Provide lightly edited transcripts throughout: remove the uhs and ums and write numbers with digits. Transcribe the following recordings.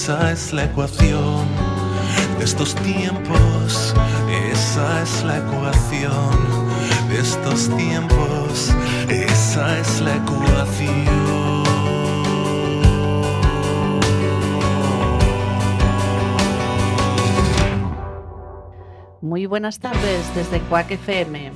esa es la ecuación de estos tiempos, esa es la ecuación de estos tiempos, esa es la ecuación. Muy buenas tardes desde Cuac FM.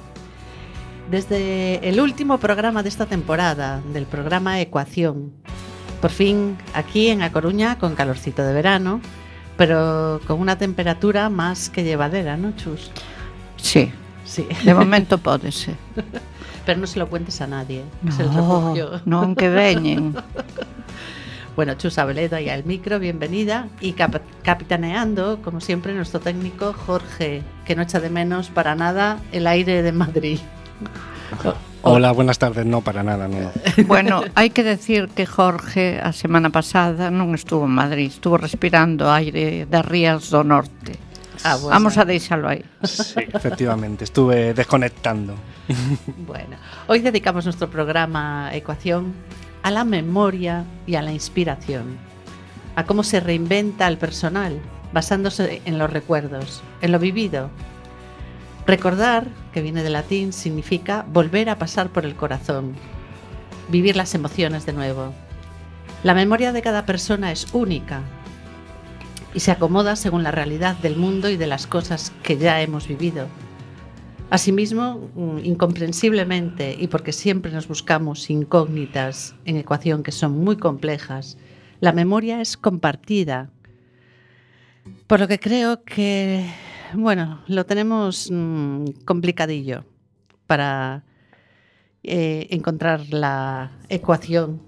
Desde el último programa de esta temporada, del programa Ecuación. Por fin, aquí en A Coruña, con calorcito de verano, pero con una temperatura más que llevadera, ¿no, Chus? Sí, sí. De momento pode ser. Pero no se lo cuentes a nadie, No, es el refugio. Non que veñen. Bueno, Chus Abeledo ahí al micro, bienvenida. Y capitaneando, como siempre, nuestro técnico Jorge, que no echa de menos para nada el aire de Madrid. Hola, buenas tardes. No, para nada, no. Bueno, hai que decir que Jorge a semana pasada non estuvo en Madrid, estuvo respirando aire das rías do norte. Bueno. Vamos a deixalo aí. Sí, efectivamente, estuve desconectando. Bueno, hoy dedicamos nuestro programa Ecuación a la memoria y a la inspiración, a cómo se reinventa el personal basándose en los recuerdos, en lo vivido. Recordar, que viene del latín, significa volver a pasar por el corazón, vivir las emociones de nuevo. La memoria de cada persona es única y se acomoda según la realidad del mundo y de las cosas que ya hemos vivido. Asimismo, incomprensiblemente, y porque siempre nos buscamos incógnitas en ecuación que son muy complejas, la memoria es compartida. Por lo que creo que, bueno, lo tenemos complicadillo para encontrar la ecuación.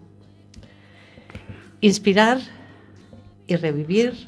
Inspirar y revivir.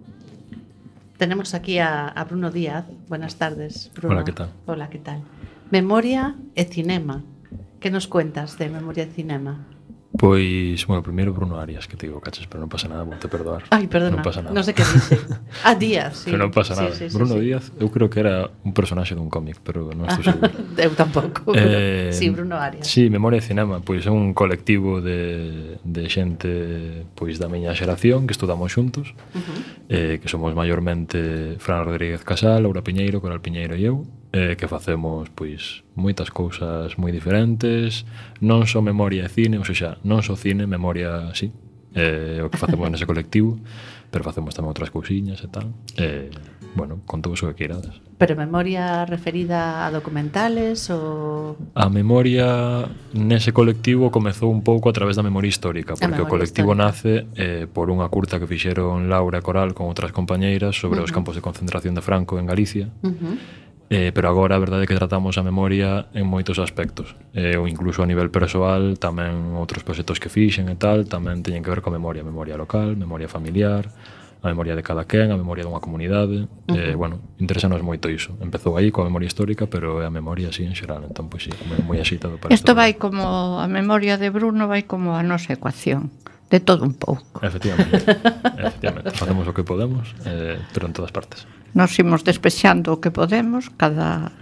Tenemos aquí a Bruno Díaz. Buenas tardes, Bruno. Hola, ¿qué tal? Hola, ¿qué tal? Memoria e cinema. ¿Qué nos cuentas de memoria e cinema? Pois, bueno, primeiro Bruno Arias, que te digo, cachas, pero non pasa nada, vou te perdoar. Ai, perdona, non pasa nada. Non sei que dice. Díaz, sí. Pero non pasa nada. Sí, Bruno Díaz, eu creo que era un personaxe dun cómic, pero non estou seguro. Eu tampouco. Sí, Bruno Arias. Sí, Memoria e Cinema, pois é un colectivo de xente pois da miña xeración que estudamos xuntos, que somos maiormente Fran Rodríguez Casal, Laura Piñeiro, Coral Piñeiro e eu, que facemos pois moitas cousas moi diferentes, non só memoria e cine, ou seja, non só cine, memoria sí, o que facemos nese colectivo, pero facemos tamén outras cousiñas e tal. Bueno, con todo o que queirades. Pero memoria referida a documentales ou... A memoria nese colectivo comezou un pouco a través da memoria histórica, porque o colectivo nace por unha curta que fixeron Laura e Coral con outras compañeiras sobre os campos de concentración de Franco en Galicia. Pero agora a verdade é que tratamos a memoria en moitos aspectos, ou incluso a nivel persoal tamén outros proxectos que fixen e tal tamén teñen que ver coa memoria local, memoria familiar, a memoria de cada quen, a memoria dunha comunidade. Bueno, interesanos moito iso. Empezou aí coa memoria histórica, pero é a memoria así en xeral, entón pois sí, moi axitado para isto vai como a memoria de Bruno, vai como a nosa ecuación, de todo un pouco. Efectivamente, facemos o que podemos, pero en todas partes. Nos imos despexando o que podemos cada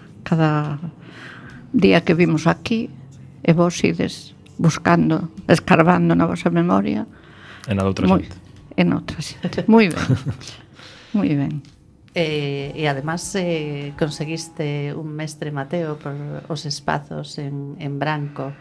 día que vimos aquí, e vos ides buscando, escarbando na vosa memoria en a outra xente. En outra xente. Moi ben. Moi ben. E además conseguiste un mestre Mateo por os espazos en branco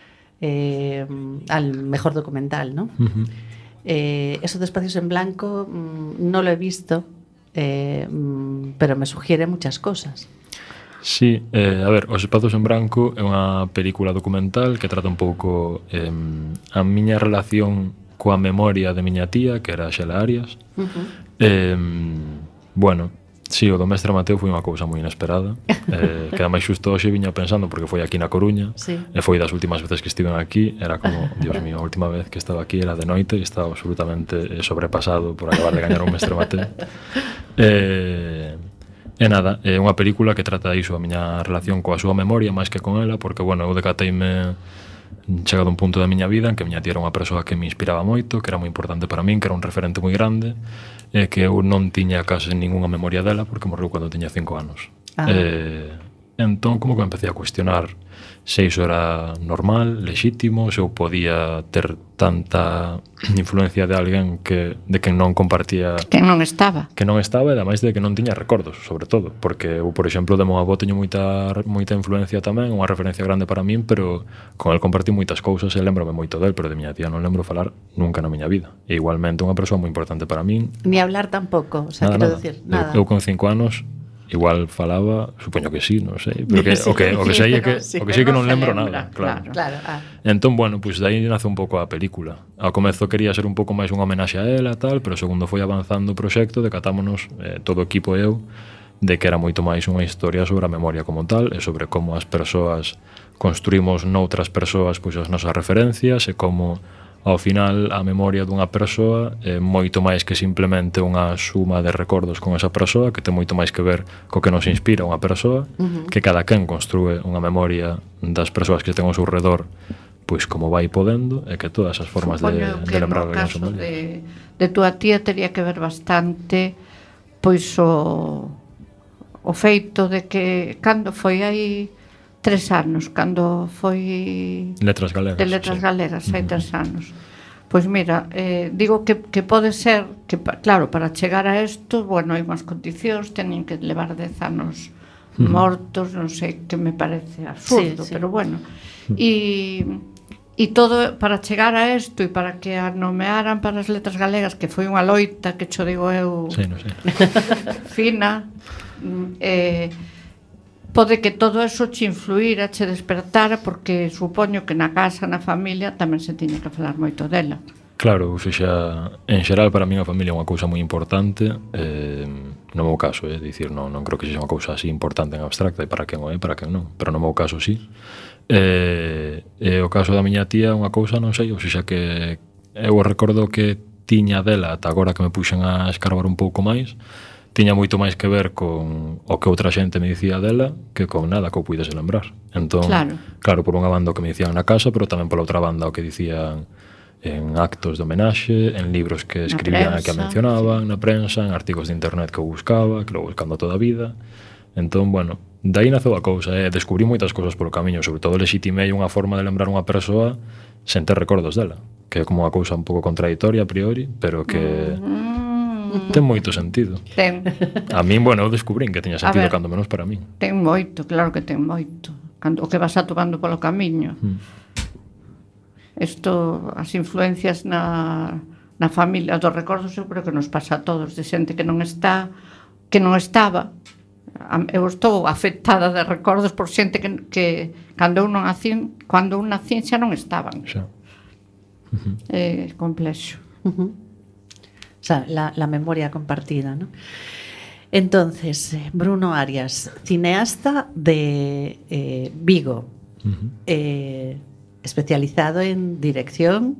al mejor documental, ¿no? Esos de espacios en blanco no lo he visto, pero me sugiere muchas cosas. Sí, a ver, Os espazos en branco é unha película documental que trata un pouco a miña relación coa memoria de miña tía, que era Xela Arias. Bueno, sí, o do mestre Mateo foi unha cousa moi inesperada, que ademais xusto hoxe viña pensando, porque foi aquí na Coruña, e foi das últimas veces que estiven aquí, era como, Dios mío, a última vez que estaba aquí era de noite e estaba absolutamente sobrepasado por acabar de gañar un mestre Mateo. E nada, é unha película que trata iso, a miña relación coa súa memoria máis que con ela, porque, bueno, eu decateime chegado a un punto da miña vida en que miña tía era unha persoa que me inspiraba moito, que era moi importante para min, que era un referente moi grande, e que eu non tiña case ninguna memoria dela porque morreu cando tiña 5 anos. E entón como que empecé a cuestionar se iso era normal, lexítimo, se eu podía ter tanta influencia de alguén de quen non compartía, que non estaba e ademais de que non tiña recordos, sobre todo, porque eu, por exemplo, de meu avó teño moita influencia tamén, unha referencia grande para min, pero con el compartí moitas cousas e lembrome moito del, pero de miña tía non lembro falar nunca na miña vida. E igualmente unha persoa moi importante para min. Ni hablar tampouco, o sea, quero decir, nada. Eu con 5 anos igual falaba, supoño que sí, non sei, pero que, o que sei é que non lembro nada, claro. Entón, bueno, pois daí nace un pouco a película. Ao comezo quería ser un pouco máis unha homenaxe a ela, tal, pero segundo foi avanzando o proxecto, decatámonos todo o equipo e eu de que era moito máis unha historia sobre a memoria como tal e sobre como as persoas construímos noutras persoas pois as nosas referencias e como ao final a memoria dunha persoa é moito máis que simplemente unha suma de recordos con esa persoa, que ten moito máis que ver co que nos inspira unha persoa, que cada quen construe unha memoria das persoas que ten ao seu redor pois como vai podendo, e que todas as formas de lembrar no caso de túa tía tería que ver bastante pois o feito de que cando foi aí 3 anos, cando foi Letras Galegas, de Letras Galegas, hai 3 anos. Pois mira, digo que pode ser que, claro, para chegar a isto, bueno, hai unhas condicións, teñen que levar 10 anos mortos, non sei, que me parece absurdo, pero bueno. E todo, para chegar a isto e para que a nomearan para as Letras Galegas, que foi unha loita, que cho digo eu, fina, pode que todo eso che influíra, che despertara, porque supoño que na casa, na familia, tamén se tiña que falar moito dela. Claro, ou seja, en xeral para mí a familia é unha cousa moi importante, no meu caso, dicir, non creo que sexa unha cousa así importante en abstracta, e para quen o é, para quen non, pero no meu caso sí. E o caso da miña tía é unha cousa, non sei, ou seja, que eu recordo que tiña dela ata agora que me puxen a escarbar un pouco máis, tiña moito máis que ver con o que outra xente me dicía dela que con nada que eu puidese lembrar. Entón, claro, por unha banda o que me dicían na casa, pero tamén pola outra banda o que dicían en actos de homenaxe, en libros que escribían e que a mencionaban, na prensa, en artigos de internet que eu buscaba, que lo buscando toda a vida. Entón, bueno, dai naceu a cousa, descubrí moitas cousas polo camiño, sobre todo lexitimei unha forma de lembrar unha persoa sen ter recordos dela, que é como unha cousa un pouco contradictoria a priori, pero que ten moito sentido. Ten. A min, bueno, eu descubrín que teña sentido, cando menos para min. Ten moito, claro que ten moito. O que vas atopando polo camiño. Isto, as influencias na familia, dos recordos, eu creo que nos pasa a todos, de xente que non estaba. Eu estou afectada de recordos por xente que cando un nacín xa non estaban. É complexo. O sea, la memoria compartida, ¿no? Entonces, Bruno Arias, cineasta de Vigo, especializado en dirección,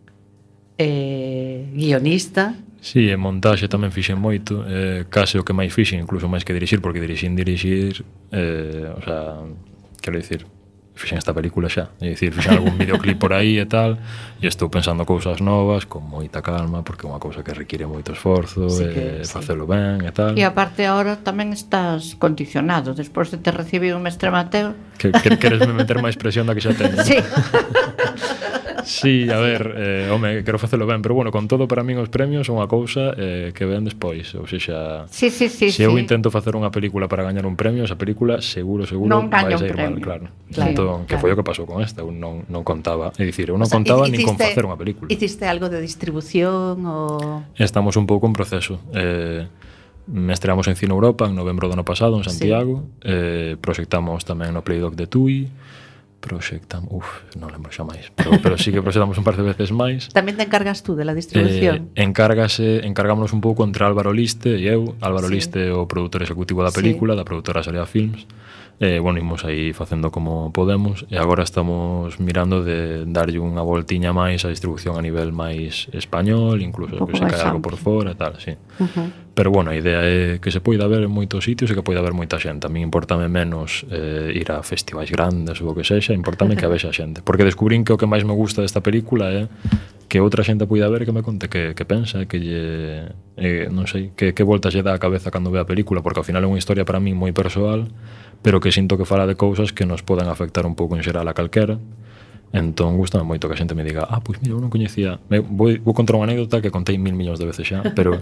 guionista. Sí, en montaxe tamén fixen moito, case o que máis fixen, incluso máis que dirixir, porque dirixir, o sea, quero dicir, fixen esta película xa, é dicir, fixen algún videoclip por aí e tal, e estou pensando cousas novas con moita calma, porque é unha cousa que require moito esforzo, facelo ben e tal. E aparte agora tamén estás condicionado, despois de ter recibido un mestre Mateo. Queres me meter máis presión da que xa teño? Sí. Sí, a ver, home, quero facelo ben, pero bueno, con todo para min os premios son unha cousa que ven despois, ou sexa, se eu intento facer unha película para gañar un premio, esa película seguro non vai sair mal, claro. Entón, que foi o que pasou con esta, eu non contaba, é dicir, eu non contaba nin con facer unha película. Hiciste algo de distribución ou... Estamos un pouco en proceso. Estreamos en Cine Europa en novembro do ano pasado en Santiago, proxectamos tamén no Playdoc de Tui, non lembro xa máis, pero sí que proxectamos un par de veces máis. Tamén te encargas tú de la distribución? Encargámonos un pouco entre Álvaro Liste e eu. Álvaro Liste é o produtor executivo da película, da produtora Salea Films. Bueno, imos aí facendo como podemos, e agora estamos mirando de darlle unha voltiña máis á distribución a nivel máis español, incluso que se cae algo por fora e tal, sí. Pero bueno, a idea é que se poida ver en moitos sitios e que poida ver moita xente. A mí importame menos ir a festivais grandes ou o que sexa, importame que a vexa xente, porque descubrín que o que máis me gusta desta película é que outra xente poida ver, que me conte que pensa, que lle non sei, que voltas lle dá a cabeza cando ve a película, porque ao final é unha historia para mí moi persoal, pero que sinto que fala de cousas que nos poden afectar un pouco en xeral a calquera. Entón, gustame moito que a xente me diga pois mira, eu non coñecía, vou contar unha anécdota que contei 1000 millóns de veces xa, pero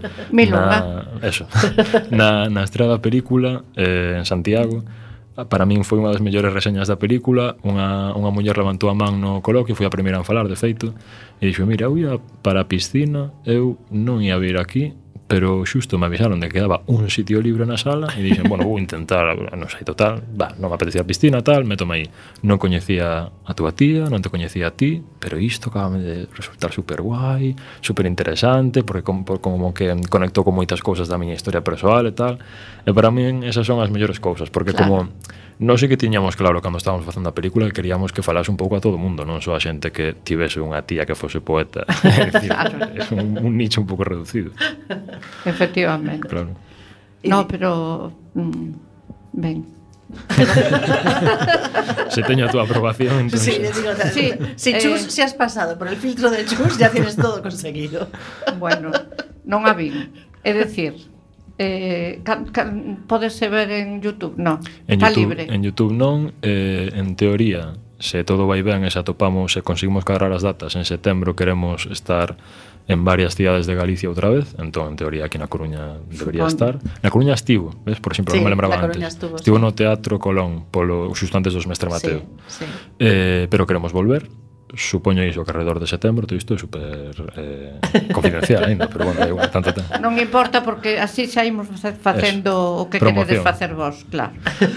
na estrela da película en Santiago, para min foi unha das mellores reseñas da película. Unha muller levantou a man no coloquio, foi a primeira en falar, de feito, e dixo, mira, eu ia para a piscina, eu non ia vir aquí, pero xusto me avisaron de que quedaba un sitio libre na sala e dixen, bueno, vou intentar, non sei, total, non me apetecía a piscina, tal, métome aí. Non coñecía a túa tía, non te coñecía a ti, pero isto acabame de resultar super guai, super interesante, porque como que conectou con moitas cousas da miña historia persoal e tal, e para min esas son as mellores cousas, porque como non sei que tiñamos claro cando estábamos facendo a película que queríamos que falase un pouco a todo o mundo, non só a xente que tivese unha tía que fose poeta. É dicir, é un nicho un pouco reducido. Efectivamente. Claro. No, pero ben. Se teño a túa aprobación, entonces... Sí, digo, si Chus, si has pasado por el filtro de Chus, ya tienes todo conseguido. Bueno, non a vin. É dicir, podese ver en YouTube? No, está libre. En YouTube non, en teoría, se todo vai ben e se atopamos, se conseguimos cadrar as datas, en setembro queremos estar en varias cidades de Galicia outra vez, entón, en teoría, aquí na Coruña debería estar. Na Coruña estivo, ves? Por exemplo, non me lembraba antes. Estivo no Teatro Colón, xusto antes dos Mestre Mateo. Sí. Pero queremos volver. Supoño iso que alrededor de setembro, todo isto é super confidencial ainda, pero bueno, é igual, tanto ten. Non importa porque así xa imos facendo o que queredes facer vos, claro.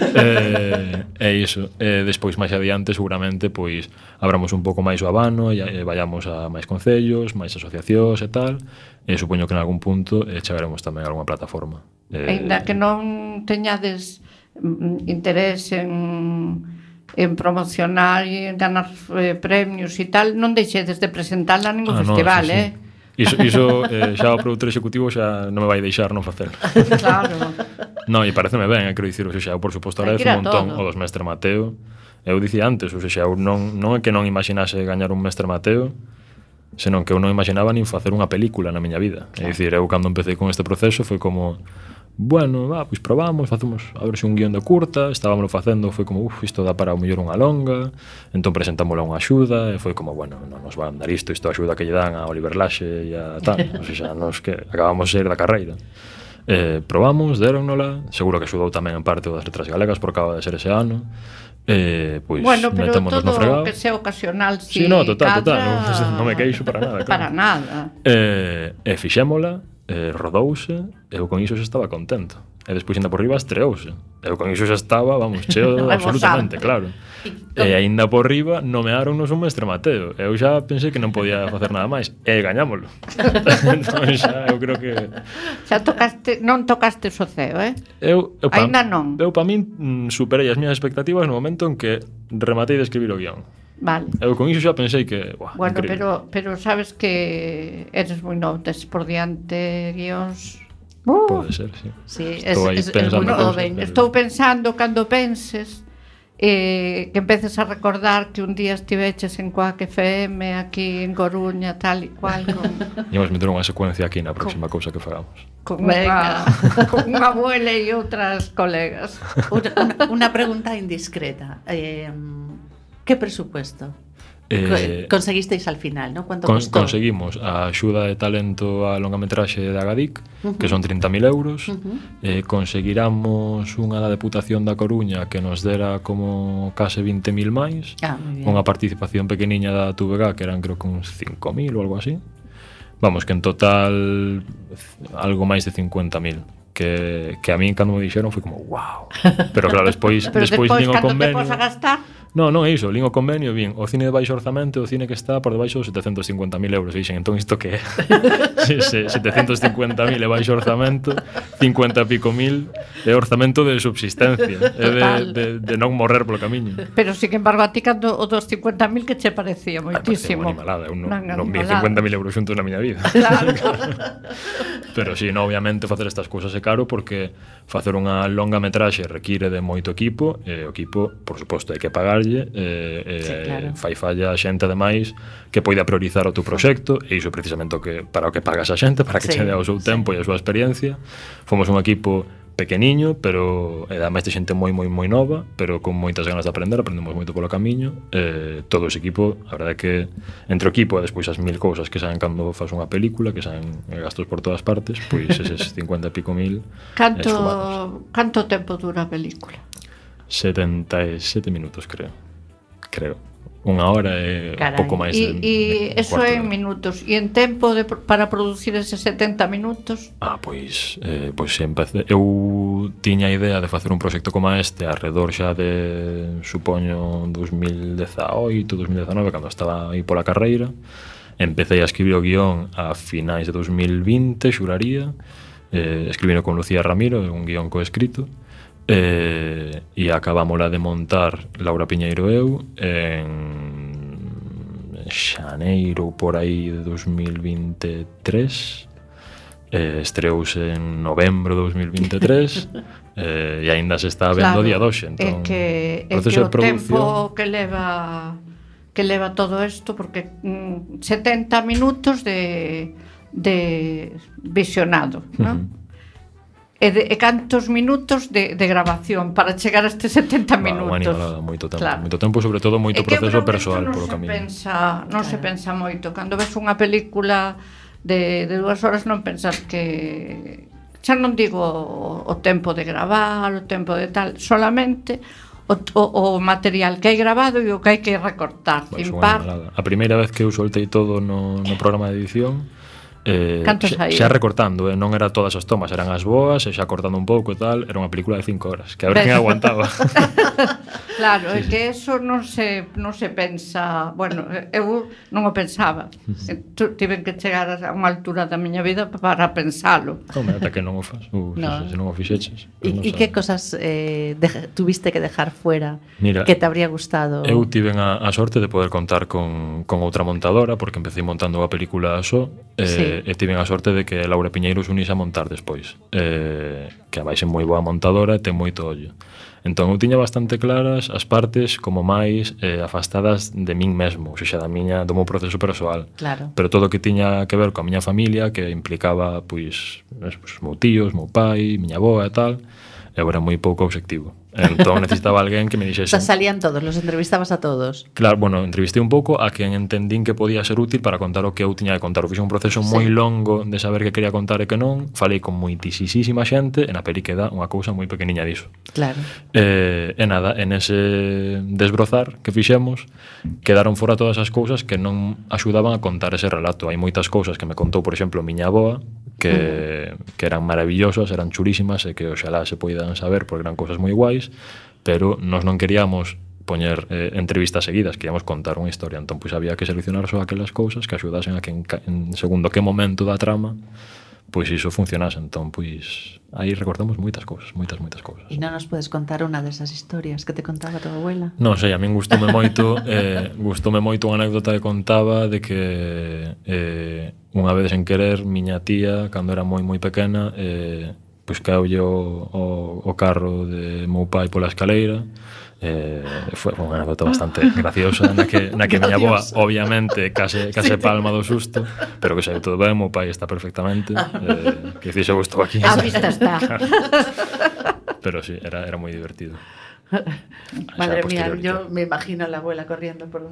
É iso. Despois máis adiante seguramente pois abramos un pouco máis o abano e vayamos a máis concellos, máis asociacións e tal, e supoño que en algún punto chegaremos tamén a algunha plataforma. Ainda que non teñades interés en promocionar e en ganar premios e tal, non deixedes de presentala a ningún festival, no, sí. Iso xa o produtor executivo xa non me vai deixar non facer. Claro. Non, e pareceme ben, quero dicir, eu por suposto agradezo un montón o dos Mestre Mateo. Eu dicía antes, eu non é que non imaginase gañar un Mestre Mateo, senón que eu non imaginaba nin facer unha película na miña vida. É dicir, eu cando empecé con este proceso foi como, bueno, pois probamos, facemos a ver se un guión de curta, estábamoslo facendo, foi como, isto dá para o mellor unha longa, entón presentámoslo a unha axuda, e foi como, bueno, non nos van dar isto a axuda que lle dan a Oliver Laxe e a tal, ou seja, nos que acabamos de ir da carreira. Probamos, déronnola, seguro que axudou tamén en parte o das letras galegas, por acaba de ser ese ano, pois bueno, pero metémonos no fregado. Todo que sea ocasional, sí, no, total, non me queixo para nada, claro. Para nada. E fixémola, rodouse, eu con iso xa estaba contento. E despois ainda por riba estreouse. Eu con iso xa estaba, vamos, cheo absolutamente, claro. E ainda por riba nomearonnos un Mestre Mateo. Eu xa pensei que non podía facer nada máis. E gañámoslo. Entón xa, eu creo que... Xa non tocaste o ceo, ainda non. Eu pa min superei as miñas expectativas no momento en que rematei de escribir o guión. Vale. Eu con iso xa pensei que, bueno, increíble. pero sabes que eres moi novo, tes por diante guións. Pode ser, sí. Sí, Estou pensando cando penses que empeces a recordar que un día estiveches en Coac FM aquí en Coruña, tal e cual Íamos meter unha secuencia aquí na próxima cousa que fagamos. Con unha abuela e outras colegas. Una pregunta indiscreta. ¿Qué presupuesto conseguisteis al final, ¿no? ¿Cuánto costó? Conseguimos a axuda de talento a longametraxe de Agadic, que son 30.000 euros. Conseguiramos unha da Deputación da Coruña que nos dera como case 20.000 máis. Unha participación pequeniña da TVG que eran creo que uns 5.000 ou algo así. Vamos, que en total algo máis de 50.000. Que a mí cando me dixeron foi como wow. Pero claro, despois nin o convenio. Pero despois cando te pos a gastar? Non é iso, lín o convenio, vin o cine de baixo orzamento, o cine que está por debaixo dos 750.000 euros. E dixen, entón isto que é? 750.000 é baixo orzamento, 50 e pico mil é orzamento de subsistencia, é de non morrer polo camiño. Pero, sin embargo, a ti cando o dos 50.000 que che parecía moitísimo. Animalada, eu non vi 50.000 euros xuntos na miña vida. Claro. Pero si, obviamente facer estas cousas é caro porque facer unha longa metraxe require de moito equipo, e o equipo, por suposto, hai que pagar pagarlle fai falla a xente ademais que poida priorizar o teu proxecto, e iso precisamente para o que pagas a xente, para que che dé o seu tempo e a súa experiencia. Fomos un equipo pequeniño, pero ademais de xente moi nova, pero con moitas ganas de aprendemos moito polo camiño. Todo ese equipo, a verdade é que entre o equipo e despois as 1000 cousas que saen cando faz unha película, que saen gastos por todas partes, pois eses 50 e pico mil Canto tempo dura a película? 77 minutos, creo. Unha hora e pouco máis. E eso é en minutos. E en tempo para producir eses 70 minutos? Pois empecé. Eu tiña a idea de facer un proxecto como este alrededor xa de, supoño, 2018, 2019, cando estaba aí pola carreira. Empecé a escribir o guión a finais de 2020, xuraría. Escribino con Lucía Ramiro, un guión coescrito. E acabámola de montar Laura Piñeiro e eu en xaneiro por aí de 2023. Estreouse en novembro de 2023 e aínda se está vendo día doxe, entón é que o tempo que leva todo isto, porque 70 minutos de visionado, non? E cantos minutos de grabación para chegar a estes 70 minutos? Moito tempo, sobre todo moito proceso persoal polo camiño. Non se pensa moito. Cando ves unha película de 2 horas non pensas que... Xa non digo o tempo de gravar, o tempo de tal, solamente o material que hai grabado e o que hai que recortar. A primeira vez que eu soltei todo no programa de edición, xa recortando, non era todas as tomas, eran as boas, e xa cortando un pouco e tal, era unha película de 5 horas, que a ver quen aguantaba. Claro, é que eso non se pensa, bueno, eu non o pensaba. Tiven que chegar a unha altura da miña vida para pensalo. Ata que non o faz, se non o fixeches. E que cosas tuviste que dejar fuera que te habría gustado? Eu tiven a sorte de poder contar con outra montadora, porque empecé montando a película só, e tiven a sorte de que Laura Piñeiro se unise a montar despois, que a máis é moi boa montadora e ten moito ollo. Entón eu tiña bastante claras as partes como máis afastadas de min mesmo, ou seja, do meu proceso persoal. Claro. Pero todo o que tiña que ver coa miña familia, que implicaba pois meu tíos, meu pai, miña avoa e tal, eu era moi pouco obxectivo. Entón necesitaba alguén que me dixese... Salían todos, los entrevistabas a todos? Claro, bueno, entrevistei un pouco a quen entendín que podía ser útil para contar o que eu tiña que contar. O fixe un proceso moi longo de saber que quería contar e que non. Falei con moitisísima xente e na peli queda unha cousa moi pequeniña diso. Claro. E nada, en ese desbrozar que fixemos, quedaron fora todas as cousas que non axudaban a contar ese relato. Hai moitas cousas que me contou, por exemplo, miña avoa, que eran maravillosas, eran chulísimas e que oxalá se poidan saber porque eran cousas moi guais, pero nós non queríamos poñer entrevistas seguidas, queríamos contar unha historia, entón pois había que seleccionar só aquelas cousas que axudasen a que en segundo que momento da trama pois iso funcionase. Entón pois aí recortamos moitas cousas. E non nos podes contar unha desas historias que te contaba tua abuela? Non sei, a min gustoume moito unha anécdota que contaba de que unha vez en querer miña tía, cando era moi pequena, pois caeulle o carro de meu pai pola escaleira. Foi unha anécdota bastante graciosa na que miña avoa obviamente case palma do susto, pero que saiu todo ben, meu pai está perfectamente, que dixe eu estou aquí. A vista está. Pero sí, era moi divertido. Madre mía, yo me imagino a la abuela corriendo por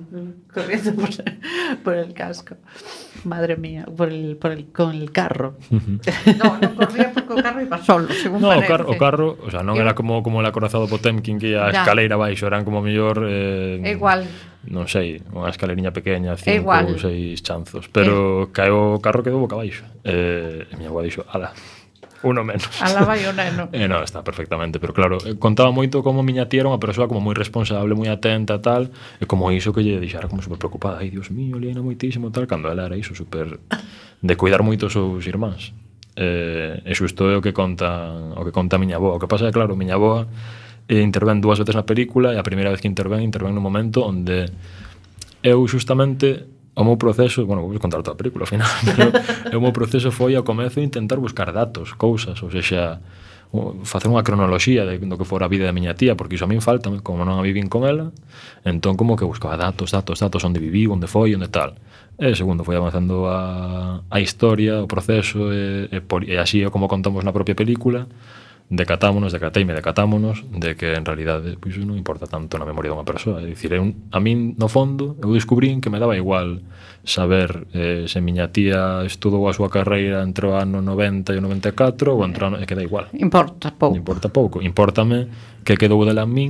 el casco. Madre mía, con el carro. No corría porque o carro iba solo, según parece. O carro, o sea, non era como el acorazado Potemkin que ia a escaleira baixo, eran como mellor igual. Non sei, unha escaleriña pequeña, 5 ou 6 chanzos, pero caeu o carro, quedou boca abaixo. E miña avó dixo, ala, uno menos. Ala vai o neno. Non, está perfectamente, pero claro, contaba moito como miña tía era unha persoa como moi responsable, moi atenta, tal, e como iso que lle dixara como super preocupada, ai, Dios mío, liena moitísimo, tal, cando ela era iso super de cuidar moito os seus irmáns. E xusto é o que conta a miña avoa. O que pasa é, claro, miña avoa intervén 2 veces na película, e a primeira vez que intervén nun momento onde eu xustamente o meu proceso, bueno, vou contar toda a película ao final, pero o meu proceso foi ao comezo intentar buscar datos, cousas, ou seja, facer unha cronoloxía do que fora a vida da miña tía, porque iso a min falta, como non a vivín con ela, entón como que buscaba datos, onde viviu, onde foi, onde tal. E segundo, foi avanzando a historia, o proceso, e así é como contamos na propia película, decatámonos de que en realidade pois, non importa tanto na memoria dunha persoa. É dicir, a min, no fondo, eu descubrín que me daba igual saber se miña tía estudou a súa carreira entre o ano 90 e o 94 ou entre o ano... que dá igual. Importa pouco. Importame que quedou dela en min,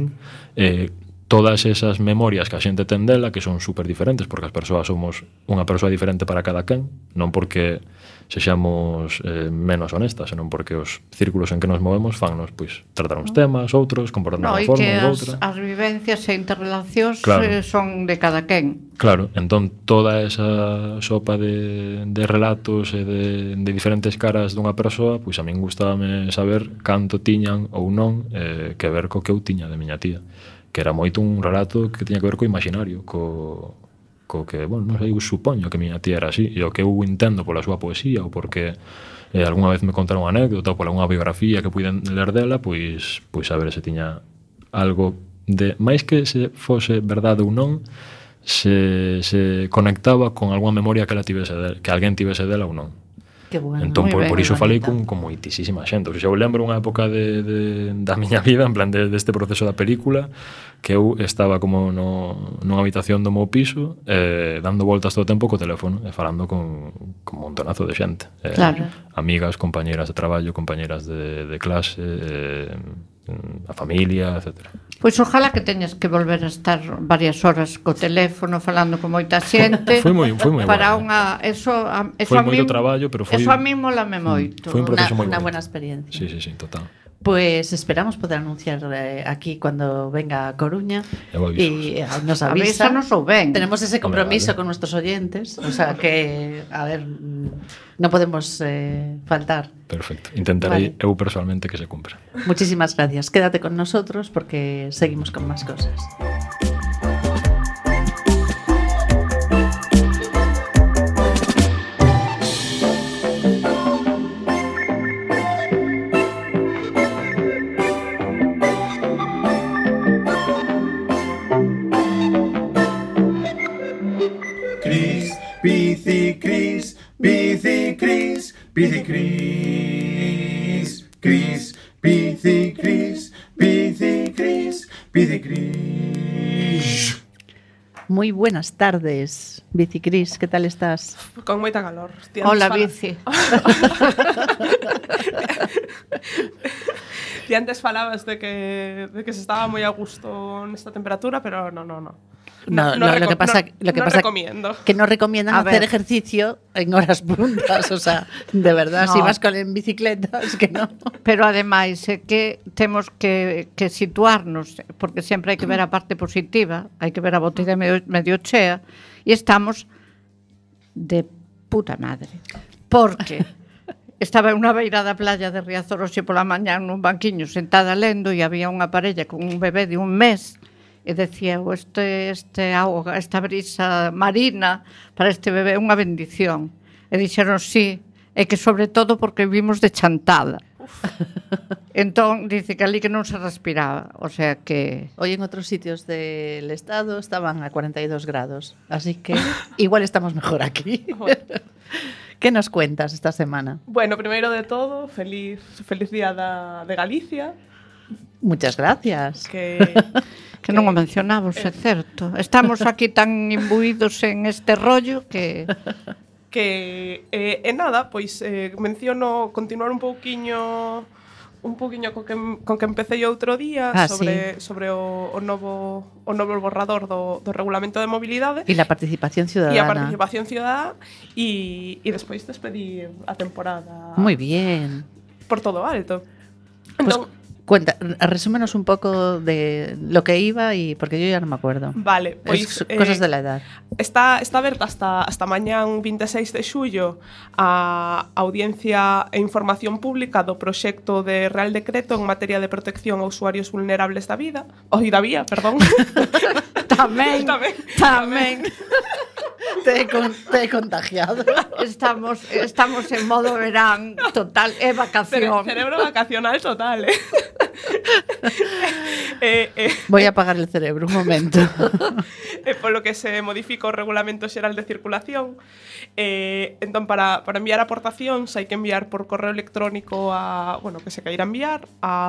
todas esas memorias que a xente ten dela, que son super diferentes, porque as persoas somos unha persoa diferente para cada quen, non porque sexamos menos honestas, senón porque os círculos en que nos movemos fannos, pois, tratar uns temas, outros, comportarnos unha forma ou outra. As vivencias e interrelacións son de cada quen. Claro, entón toda esa sopa de relatos e de diferentes caras dunha persoa, pois a min gustábame saber canto tiñan ou non que ver co que eu tiña de miña tía, que era moito un relato que tiña que ver co imaginario, co que, bueno, non sei, eu supoño que miña tía era así, e o que eu entendo pola súa poesía, ou porque algunha vez me contaron unha anécdota ou pola unha biografía que puiden ler dela, pois a ver se tiña algo de, máis que se fose verdade ou non, se conectaba con algunha memoria que alguén tivese dela ou non. Que bueno. Entón, por iso falei con moitísima xente. O sea, eu lembro unha época da miña vida, en plan deste proceso da película, que eu estaba como nunha habitación do meu piso, dando voltas todo o tempo co teléfono, e falando con un montonazo de xente. Claro. Amigas, compañeras de traballo, compañeras de clase, a familia, etc. Pois ojalá que teñas que volver a estar varias horas co teléfono falando con moita xente. Foi moi para bueno. eso foi moito traballo, pero foi... Eso a mí molame moito. Foi un proceso moi Una bueno. buena experiencia. Sí, total. Pues esperamos poder anunciar aquí cuando venga a Coruña y nos avisa. Avísanos ou ven. Tenemos ese compromiso vale. con nuestros oyentes, o sea que, a ver, no podemos faltar. Perfecto, intentaré eu personalmente que se cumpra. Muchísimas gracias, quédate con nosotros porque seguimos con más cosas. Bicicris, bicicris, bicicris, Cris, bicicris, bicicris, bicicris. Muy buenas tardes, Bicicris, ¿qué tal estás? Con moita calor. Hola, Bici. Ti antes falabas de que se estaba moi a gusto nesta temperatura, pero no. No, lo que pasa recomiendo. Que no recomiendan hacer ejercicio en horas puntas, o sea, de verdad, si vas en bicicleta, es que no. Pero ademais é que temos que situarnos, porque sempre hai que ver a parte positiva, hai que ver a botella medio chea, e estamos de puta madre. Porque estaba en unha beira da playa de Riazor hoxe pola mañá nun banquiño sentada lendo e había unha parella con un bebé de un mes e decía, auga, esta brisa marina para este bebé é unha bendición. E dixeron, sí, e que sobre todo porque vimos de chantada. Entón, dice que ali que non se respiraba, o sea que... Hoy en otros sitios del estado estaban a 42 grados, así que igual estamos mejor aquí. ¿Qué nos cuentas esta semana? Bueno, primeiro de todo, feliz día de Galicia. Muchas gracias. Que non o mencionamos, é certo. Estamos aquí tan imbuídos en este rollo que nada, pois menciono continuar un pouquiño co que empecé outro día sobre o novo borrador do Regulamento de Mobilidade e a participación ciudadana. E despois despedir a temporada. Muy bien. Por todo alto. Entón, cuenta, resúmenos un poco de lo que iba y porque yo ya no me acuerdo. Vale, pois cosas de la edad. Está aberta hasta mañán 26 de xullo a audiencia e información pública do proxecto de Real Decreto en materia de protección a usuarios vulnerables da vía, perdón. Tamén. Te he contagiado. Estamos en modo verán total, é vacación. Cerebro vacacional total, Voy a apagar el cerebro un momento. Polo que se modifica o Regulamento Xeral de Circulación. Entón, para enviar aportacións hai que enviar por correo electrónico que se queira enviar a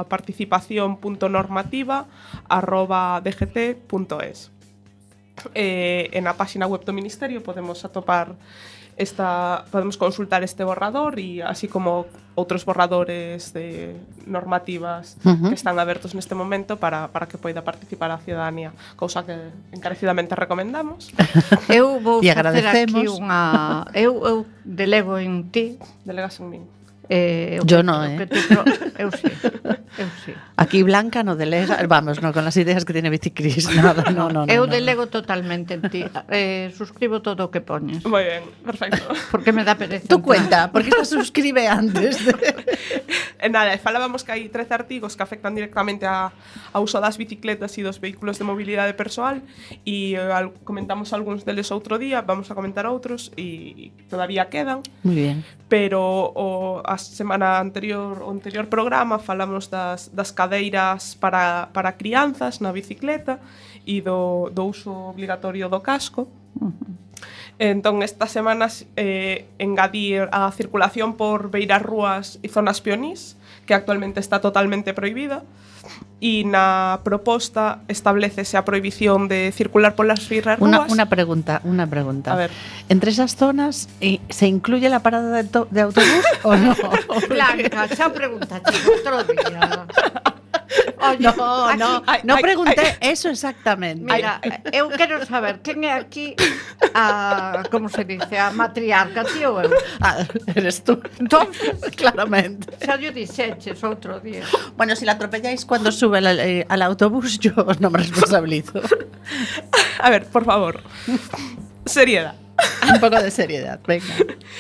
participación.normativa@dgt.es. En a páxina web do Ministerio podemos atopar podemos consultar este borrador e así como outros borradores de normativas que están abertos neste momento para que poida participar a ciudadanía, cousa que encarecidamente recomendamos. Eu vou facer aquí unha... Eu delego en ti. Delegas en min. Yo no, Eu sí. Aquí Blanca no delega, vamos, no con las ideas que tiene Bicicris, nada, no. Eu delego totalmente en ti. Suscribo todo o que poñes. Moi ben, perfecto. Porque me dá pereza. Tú cuenta, porque esta suscribe antes. Nada, falábamos que hai 13 artigos que afectan directamente ao uso das bicicletas e dos vehículos de mobilidade persoal e comentamos algúns deles outro día, vamos a comentar outros e todavía quedan. Muy bien. Pero a semana anterior, o anterior programa falamos das cadeiras para crianzas na bicicleta e do uso obligatorio do casco. Entón, estas semanas engadir a circulación por beiras rúas e zonas peonís, que actualmente está totalmente prohibida, e na proposta establecese a prohibición de circular polas beiras rúas. Una pregunta. A ver. Entre esas zonas, ¿se incluye la parada de autobús o no? Blanca, xa preguntaste outro día. Oye, no pregunté eso exactamente. Mira, eu quero saber quen é aquí como se dice, a matriarca, ti ou eu? Eres tú. Entonces, claramente. Xa yo dixeches outro día. Bueno, si la atropelláis cuando sube al autobús, yo no me responsabilizo. A ver, por favor. Seriedad. Un poco de seriedad, venga.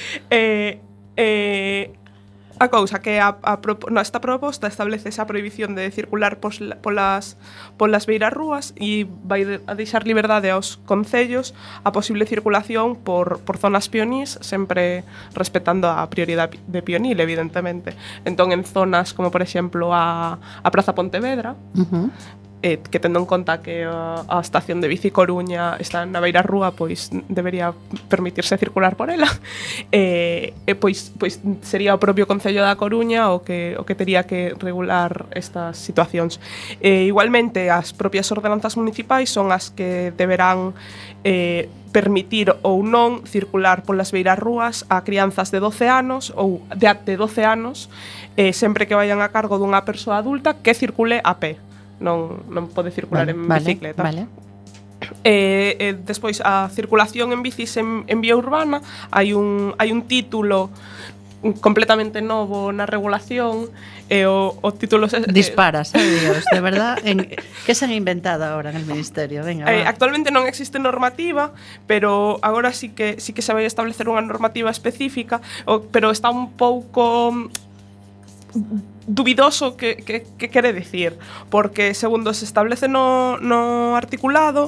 A cousa que esta proposta establece esa prohibición de circular polas beiras rúas e vai a deixar liberdade aos concellos a posible circulación por zonas peonís, sempre respetando a prioridade de peonil, evidentemente. Entón, en zonas como, por exemplo, a Praza Pontevedra, que tendo en conta que a estación de bici Coruña está na beira rúa, pois debería permitirse circular por ela. Pois sería o propio Concello da Coruña o que tería que regular estas situacións. Igualmente, as propias ordenanzas municipais son as que deberán permitir ou non circular polas beiras rúas a crianzas de 12 anos ou de até 12 anos, sempre que vayan a cargo dunha persoa adulta que circule a pé. Non pode circular en bicicleta. Vale. Despois, a circulación en bicis en vía urbana, hai un título completamente novo na regulación, o título disparas, Dios, de verdad. ¿Qué se han inventado ahora en el Ministerio? Venga, actualmente non existe normativa, pero agora sí que se vai establecer unha normativa específica, pero está un pouco dubidoso que quere dicir, porque segundo se establece no articulado,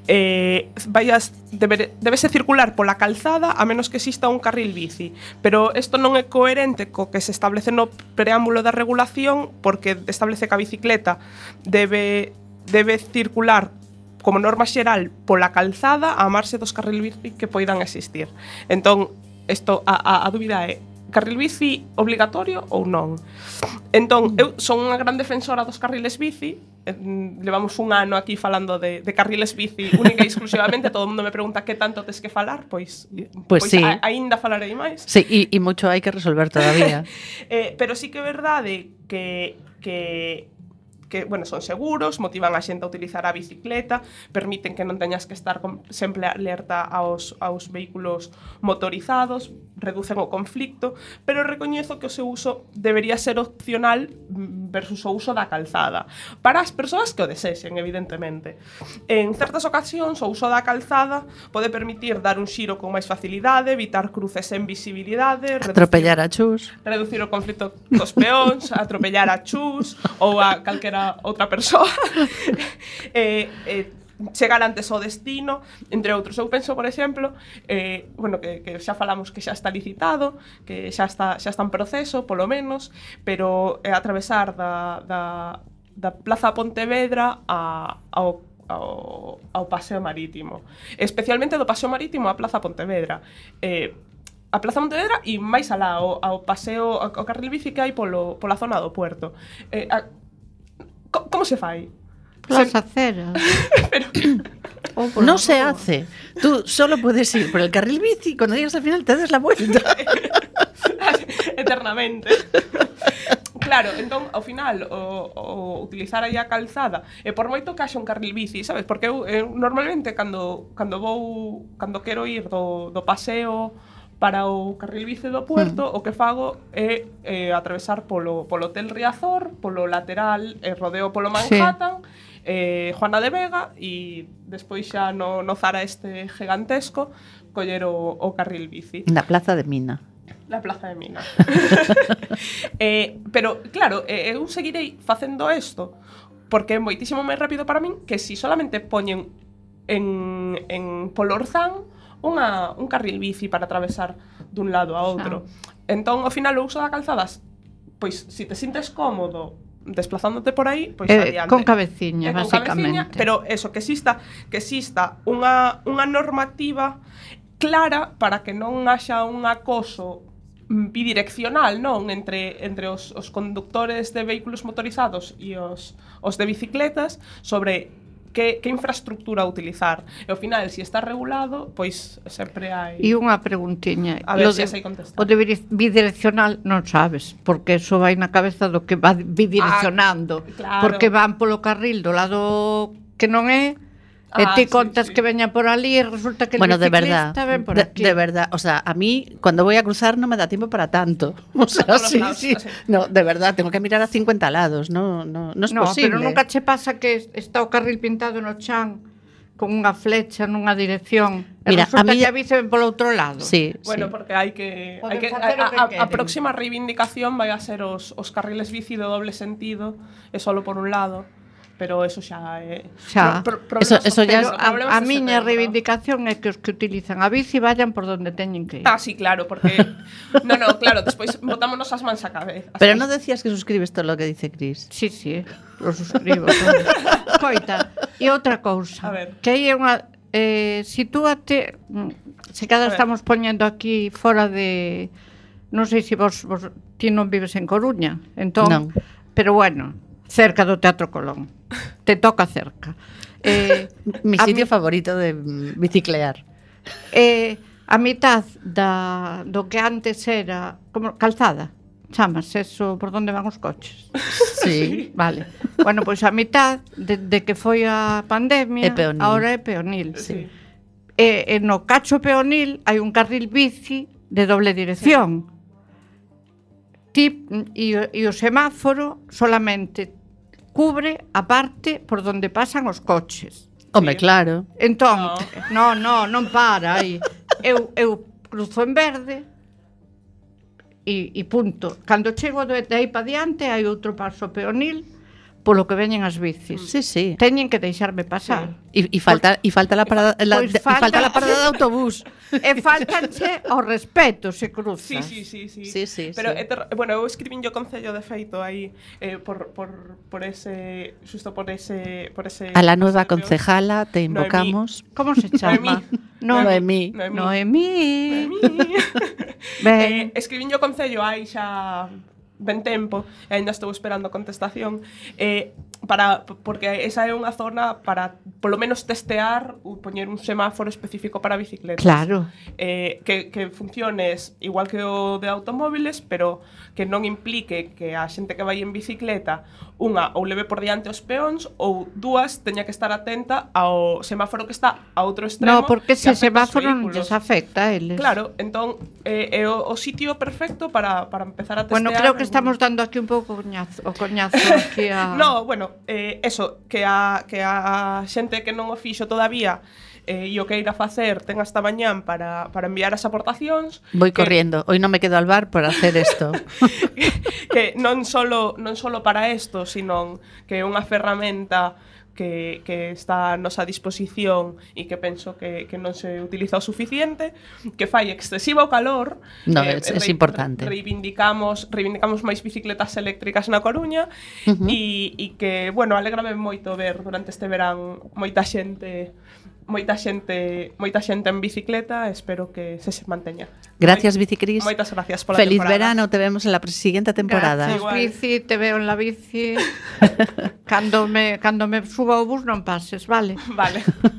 debese circular pola calzada a menos que exista un carril bici, pero isto non é coherente co que se establece no preámbulo da regulación, porque establece que a bicicleta debe circular como norma xeral pola calzada a amarse dos carril bici que poidan existir. Entón, a dúbida é: carril bici obligatorio ou non? Entón, eu son unha gran defensora dos carriles bici. Levamos un ano aquí falando de carriles bici única e exclusivamente. Todo o mundo me pregunta que tanto tes que falar. Pois sí. Aínda falarei máis. Sí, e moito hai que resolver todavía. Pero sí que é verdade que bueno, son seguros, motivan a xente a utilizar a bicicleta, permiten que non teñas que estar sempre alerta aos vehículos motorizados, reducen o conflicto, pero recoñezo que o seu uso debería ser opcional versus o uso da calzada, para as persoas que o desexen, evidentemente. En certas ocasións, o uso da calzada pode permitir dar un xiro con máis facilidade, evitar cruces en visibilidade, atropellar a chus, reducir o conflicto cos peóns, atropellar a chus ou a calquera outra persoa. chegar antes ao destino, entre outros. Eu penso, por exemplo, bueno, que xa falamos que xa está licitado, que xa está en proceso, polo menos, pero atravesar da Plaza Pontevedra ao Paseo Marítimo. Especialmente do Paseo Marítimo á Plaza Pontevedra. A Plaza Pontevedra e máis alá ao paseo, ao carril bici que hai pola zona do Puerto. Como se fai? Las aceras. Pero no se hace. Tú solo puedes ir por el carril bici y cuando llegas al final te das la vuelta. Eternamente. Claro, entón, ao final, o utilizar aí a calzada, por moito que haxa un carril bici, sabes? Porque eu normalmente, cando quero ir do paseo para o carril bici do Puerto, o que fago é atravesar polo Hotel Riazor, polo lateral, rodeo polo Manhattan, Juana de Vega, e despois xa no Zara este gigantesco, coller o carril bici. Na Plaza de Mina. Na Plaza de Mina. Pero, claro, eu seguirei facendo isto porque é moitísimo máis rápido para min que si solamente poñen en Polo Orzán un carril bici para atravesar dun lado a outro. Entón, ao final, o uso da calzadas, pois, si te sintes cómodo desplazándote por aí, pois adiante. Con cabeciña, basicamente. Cabeciña, pero eso, que exista unha normativa clara para que non haxa un acoso bidireccional, non, entre os conductores de vehículos motorizados e os de bicicletas sobre que infraestructura utilizar. E ao final, se está regulado, pois sempre hai... E unha preguntiña. A ver se sei contestar. O de bidireccional non sabes, porque eso vai na cabeza do que va bidireccionando. Claro. Porque van polo carril do lado que non é, e ti contas que veña por ali e resulta que el biciclista ven por aquí. De verdad, o sea, a mí cuando voy a cruzar no me da tiempo para tanto. O sea, sí. No, de verdad, tengo que mirar a 50 lados, no es posible. Pero nunca che pasa que está o carril pintado no chan con unha flecha nunha dirección. Mira, resulta que a bici ven polo outro lado. Sí, bueno, sí. porque hai que a próxima reivindicación vai a ser os carriles bici de doble sentido e solo por un lado. Pero eso xa é... Eso ya a miña reivindicación é que os que utilizan a bici vayan por donde teñen que ir. Sí, claro, porque... No, claro, despois botámonos as mans a cabeza. Pero non decías que suscribes todo lo que dice Cris. Sí, lo suscribo. Coita, e outra cousa, que aí é unha... sitúate... Se cada estamos poñendo aquí fora de... Non sei se vos ti non vives en Coruña, entón... Non. Pero bueno, cerca do Teatro Colón. Te toca cerca. Mi sitio favorito de biciclear. A mitad do que antes era como calzada, chamas eso por onde van os coches. Sí. Vale. Bueno, pois a mitad de que foi a pandemia, ahora é peonil. Sí. E no cacho peonil hai un carril bici de doble dirección. Sí. E o semáforo solamente cubre a parte por donde pasan os coches. Home, claro. Entón, non para aí. Eu cruzo en verde e punto. Cando chego de aí para diante hai outro paso peonil polo que veñen as bicis. Sí. Teñen que deixarme pasar. E falta la parada falta la parada de autobús. E faltanche ao respeto se cruzas. Sí. Pero bueno, eu escribín yo concello de feito aí por ese xusto por ese a la nueva concejala te invocamos. Como se chama? Noemí. Escribín yo concello aí xa ben tempo, e ainda estou esperando a contestación, porque esa é unha zona para, polo menos, testear ou poñer un semáforo específico para bicicletas. Claro. Que funciones igual que o de automóviles, pero que non implique que a xente que vai en bicicleta unha ou leve por diante os peóns ou dúas teña que estar atenta ao semáforo que está a outro extremo. No, porque ese semáforo non lles afecta a eles. Claro, entón é o sitio perfecto para empezar a testear. Bueno, creo que estamos dando aquí un pouco o coñazo aquí a... No, bueno, eso, que a xente que non o fixo todavía e o que ir a facer ten hasta mañán para enviar as aportacións. Voy corriendo, hoy non me quedo al bar por hacer esto. Que non solo para isto, sino que é unha ferramenta que está a nosa disposición e que penso que non se utiliza o suficiente, que fai excesivo calor. No, é importante. Reivindicamos máis bicicletas eléctricas na Coruña e que, bueno, alégrame moito ver durante este verán moita xente en bicicleta. Espero que se manteña. Gracias, Bicicris. Moitas gracias pola Feliz temporada. verano, te vemos en la siguiente temporada. Gracias, bici, te veo en la bici. Cando me suba ao bus non pases, vale? Vale.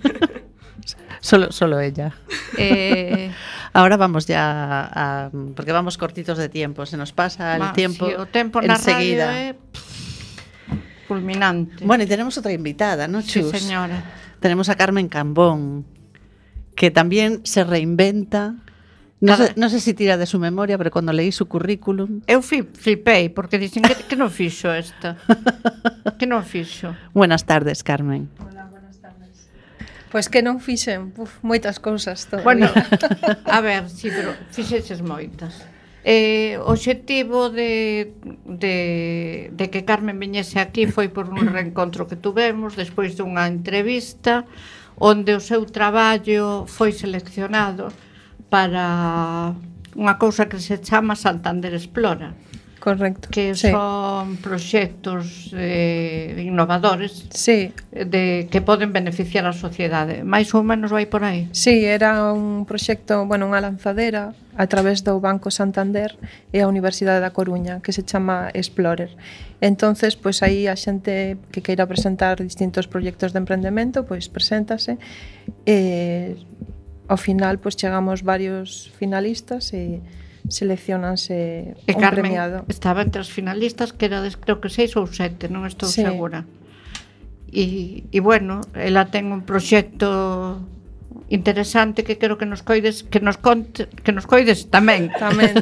Solo ella. Ahora vamos ya porque vamos cortitos de tiempo, se nos pasa el tiempo, sí, o tempo na enseguida. Radio fulminante. Bueno, y tenemos otra invitada, ¿no, Chus? Sí, señora. Tenemos a Carmen Cambón, que también se reinventa. No sé si tira de su memoria, pero cuando leí su currículum... Eu flipei, porque dicen que non fixo esta. Que non fixo. Buenas tardes, Carmen. Hola, buenas tardes. Pois que non fixen moitas cousas todavía. Bueno, a ver, sí, pero fixeches moitas. O obxectivo de que Carmen viñese aquí foi por un reencontro que tuvemos despois dunha entrevista onde o seu traballo foi seleccionado para unha cousa que se chama Santander Explora. Correcto. Que son proxectos innovadores, sí, que poden beneficiar a sociedade. Mais ou menos vai por aí. Sí, era un proxecto, bueno, unha lanzadera a través do Banco Santander e a Universidade da Coruña, que se chama Explorer. Entonces, pois aí a xente que queira presentar distintos proxectos de emprendemento, pois preséntase. Ao final, pois chegamos varios finalistas e seleccionanse un Carmen premiado. Estaba entre as finalistas, que era creo que 6 ou 7, non estou segura. E bueno, ela ten un proxecto interesante que quero que nos coides, que nos coides tamén. Tamén.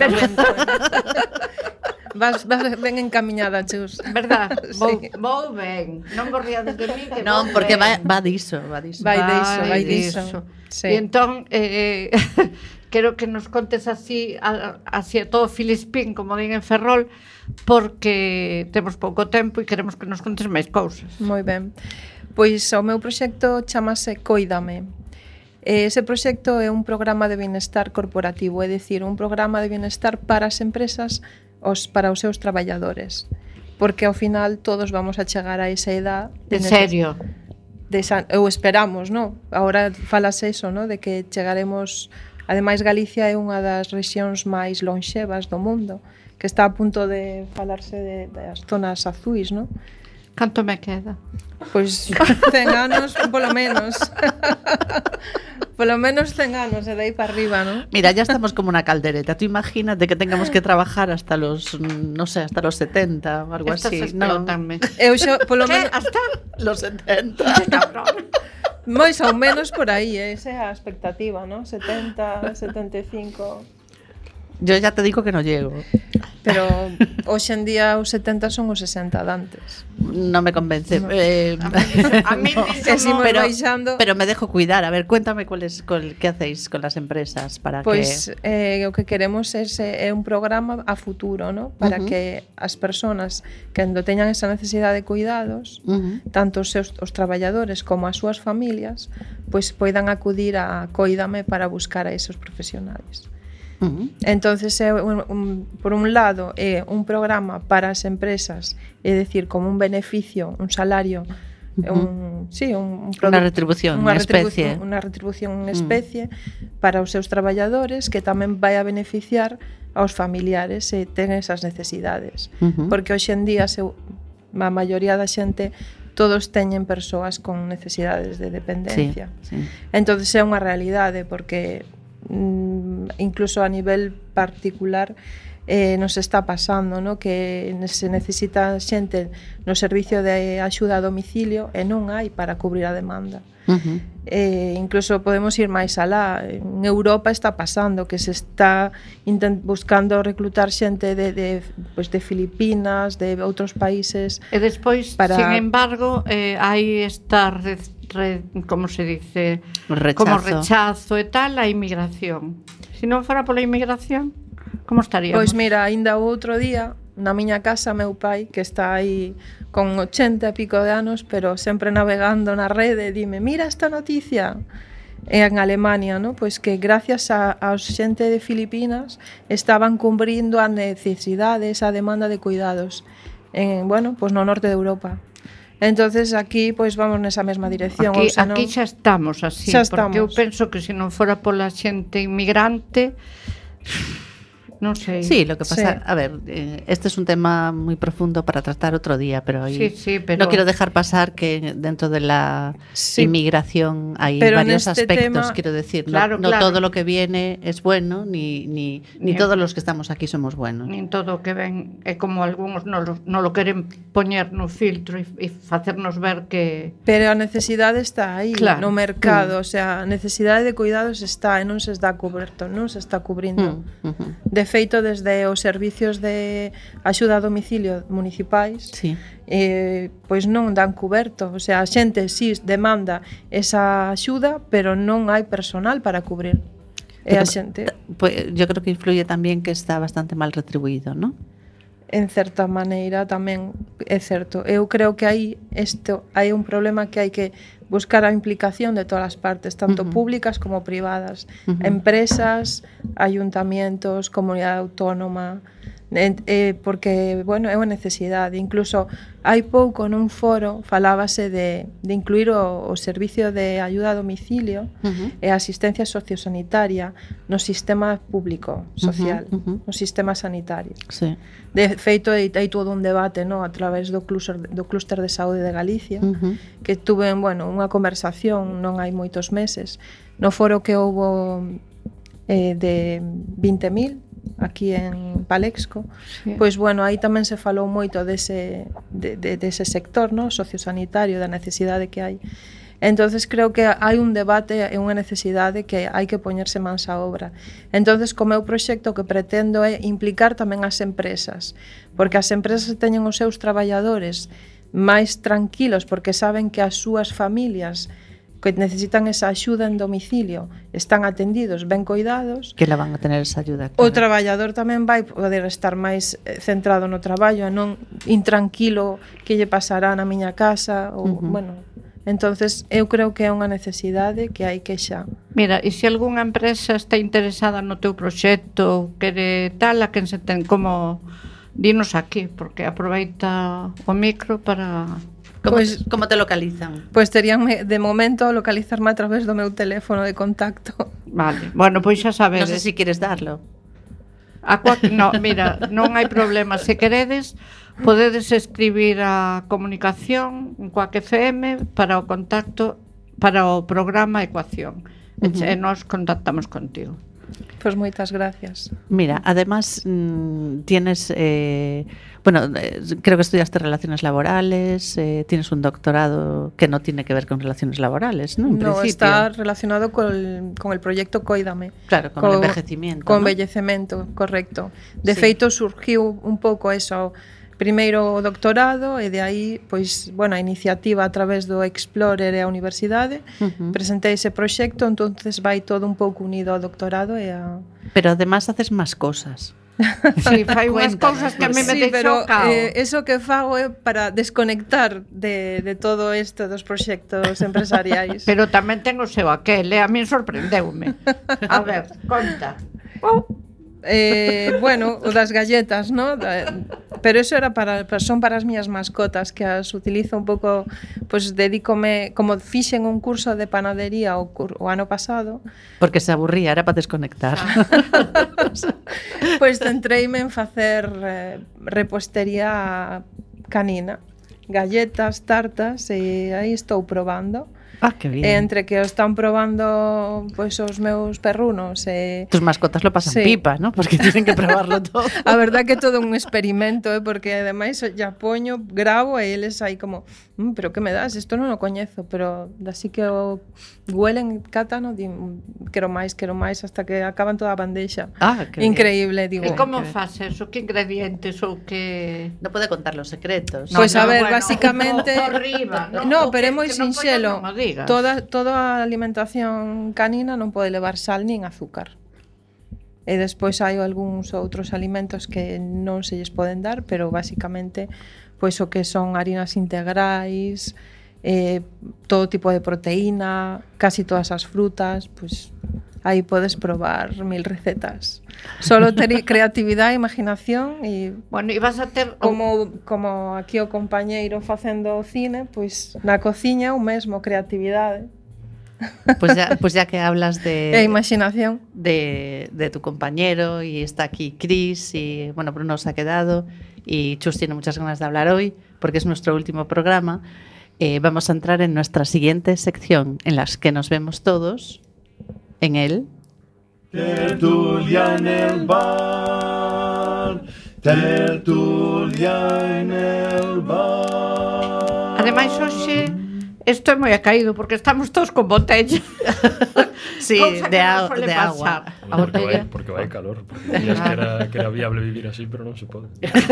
Vas ben encamiñada, Chus. Verdad? Vou ben. Non vos riades de mí, que non, porque va diso. Vai diso. Sí. E entón, quero que nos contes así a todo filispín, como din en Ferrol, porque temos pouco tempo e queremos que nos contes máis cousas. Moi ben. Pois o meu proxecto chamase Cóidame. Ese proxecto é un programa de bienestar corporativo, é dicir, un programa de bienestar para as empresas, para os seus traballadores, porque ao final todos vamos a chegar a esa edad. En serio? Ou esperamos, non? Agora falase eso, non? De que chegaremos. Ademais, Galicia é unha das rexións máis lonxevas do mundo, que está a punto de falarse das zonas azuis, non? Canto me queda? Pois 100 anos, polo menos. Polo menos 100 anos, e de aí para arriba, non? Mira, ya estamos como una caldereta. Tú imagínate que tengamos que trabajar hasta los, no sé, hasta los 70 o algo así. No. Eu xo, polo menos... Hasta los 70. Cabrón. Máis ou menos por aí, esa é a expectativa, ¿no? 70, 75... Yo ya te digo que no llego. Pero hoxe en día os 70 son os 60 dantes. No me convence. No. A mí no, pero me dejo cuidar. A ver, cuéntame qué hacéis con las empresas para pois, o que queremos é un programa a futuro, ¿no? Para que as persoas que cando teñan esa necesidade de cuidados, tanto os traballadores como as súas familias, pois poidan acudir a Cóidame para buscar a esos profesionales. Entonces por un lado é un programa para as empresas, é dicir, como un beneficio, un salario, unha retribución en especie, para os seus traballadores, que tamén vai a beneficiar aos familiares se ten esas necesidades, porque hoxe en día a maioría da xente todos teñen persoas con necesidades de dependencia. Entonces é unha realidade, porque incluso a nivel particular nos está pasando, ¿no? Que se necesita xente no servicio de axuda a domicilio e non hai para cubrir a demanda. Incluso podemos ir máis alá. En Europa está pasando que se está buscando reclutar xente de Filipinas, de outros países. E despois, sin embargo, hai esta como se dice, como rechazo e tal a inmigración. Se non fora pola inmigración, como estaríamos? Pois mira, aínda o outro día na miña casa meu pai, que está aí con 80 e pico de anos, pero sempre navegando na rede, dime, mira esta noticia, en Alemania, ¿no? Pois que gracias aos xente de Filipinas estaban cubrindo as necesidades, a demanda de cuidados bueno, pois no norte de Europa. Entonces aquí pois vamos nesa mesma dirección. Aquí xa estamos así, porque eu penso que se non fora pola xente inmigrante, non sei. Sí, lo que pasa, a ver, este es un tema muy profundo para tratar otro día, pero, pero no quiero dejar pasar que dentro de la inmigración hay varios aspectos, quiero decir, claro, no todo lo que viene es bueno, ni todos los que estamos aquí somos buenos. Ni todo o que ven é como algúns non lo queren poñer no filtro e facernos ver que... Pero a necesidade está aí, no mercado, o sea, a necesidade de cuidados está e non se está coberto, non se está cubrindo. De feito, desde os servicios de axuda a domicilio municipais, pois non dan coberto, o sea, a xente si demanda esa axuda, pero non hai personal para cubrir. E a xente... Pues, yo creo que influye tamén que está bastante mal retribuído, ¿no? En certa maneira tamén é certo. Eu creo que hai un problema que hai que buscar a implicación de todas as partes, tanto públicas como privadas, empresas, ayuntamientos, comunidade autónoma, porque, bueno, é unha necesidade. Incluso hai pouco nun foro falábase de incluir o servicio de ayuda a domicilio e a asistencia sociosanitaria no sistema público social, no sistema sanitario. Sí. De feito, hai todo un debate, no, a través do clúster de saúde de Galicia, que tuve, bueno, unha conversación non hai moitos meses no foro que houbo de 20.000 aquí en Palexco, pois bueno, aí tamén se falou moito dese sector, no, sociosanitario, da necesidade que hai. Entonces creo que hai un debate e unha necesidade que hai que poñerse mans á obra. Entonces, co meu proxecto, que pretendo é implicar tamén as empresas, porque as empresas teñen os seus traballadores máis tranquilos porque saben que as súas familias que necesitan esa axuda en domicilio están atendidos, ben coidados, que la van a tener esa ayuda, claro. O traballador tamén vai poder estar máis centrado no traballo e non intranquilo que lle pasará na miña casa ou, bueno, entonces eu creo que é unha necesidade que hai que xa. Mira, e se algunha empresa está interesada no teu proxecto, quere tal, a quen se ten, como dinos aquí, porque aproveita o micro para... ¿Cómo te localizan? Pois terían de momento localizarme a través do meu teléfono de contacto. Vale, bueno, pois xa sabedes. Non sei se queres darlo. No, mira, non hai problema. Se queredes, podedes escribir a comunicación en Coac FM para o contacto, para o programa Ecuación. E nós contactamos contigo. Pues moitas gracias. Mira, además tienes, creo que estudiaste relaciones laborales, tienes un doctorado que no tiene que ver con relaciones laborales, ¿no? No, está relacionado con el proyecto Cóidame. Claro, con el envejecimiento. Con ¿no? Envellecemento, correcto. De feito, surgiu un pouco eso. Primeiro o doctorado e de aí, pois, bueno, a iniciativa a través do Explorer e a universidade, presentei ese proxecto, entonces vai todo un pouco unido ao doctorado e a... Pero además haces máis cosas. Sí, fai unhas cousas que a mí me deixou cao. Eso que fago é para desconectar de todo isto dos proxectos empresariais. Pero tamén ten o seu aquel, a mí sorprendeume. A ver, conta. Bueno, o das galletas, ¿no? Pero eso era son para as miñas mascotas, que as utilizo un pouco, pues dedícome, como fixen un curso de panadería o ano pasado. Porque se aburría, era para desconectar. Pues centreime en facer repostería canina, galletas, tartas, e aí estou probando. Ah, que bien. Entre que o están probando pois os meus perrunos tus mascotas lo pasan pipa, ¿no? Porque tienen que probarlo todo. A verdad que todo un experimento, porque ademais ya poño, gravo e eles aí como, pero que me das? Isto non o coñezo, pero así que o huelen, catan, quero máis, hasta que acaban toda a bandeixa. Ah, que increíble, digo. E como faz eso? Que ingredientes ou que... Non pode contar los secretos. Pois a ver, básicamente... No, pero é moi sinxelo. Toda a alimentación canina non pode levar sal nin azúcar. e despois hai algúns outros alimentos que non se lles poden dar, pero basicamente pois o que son harinas integrais, todo tipo de proteína, casi todas as frutas, pois aí podes probar 1000 recetas. Solo ter creatividade e imaginación e Bueno, e vas a ter como aquí o compañeiro facendo cine, pois na cociña o mesmo, creatividade. Pues ya que hablas E imaginación. de tu compañero y está aquí Chris y bueno, Bruno se ha quedado y Chus tiene muchas ganas de hablar hoy porque es nuestro último programa, vamos a entrar en nuestra siguiente sección en las que nos vemos todos en el Tertulia en el bar, tertulia en el bar. Ademais, hoxe isto é moi acaído porque estamos todos con botella. sí, Cousa de, que non suele de agua. pasar. A botella. Porque vai calor. Porque que era viable vivir así, pero non se pode.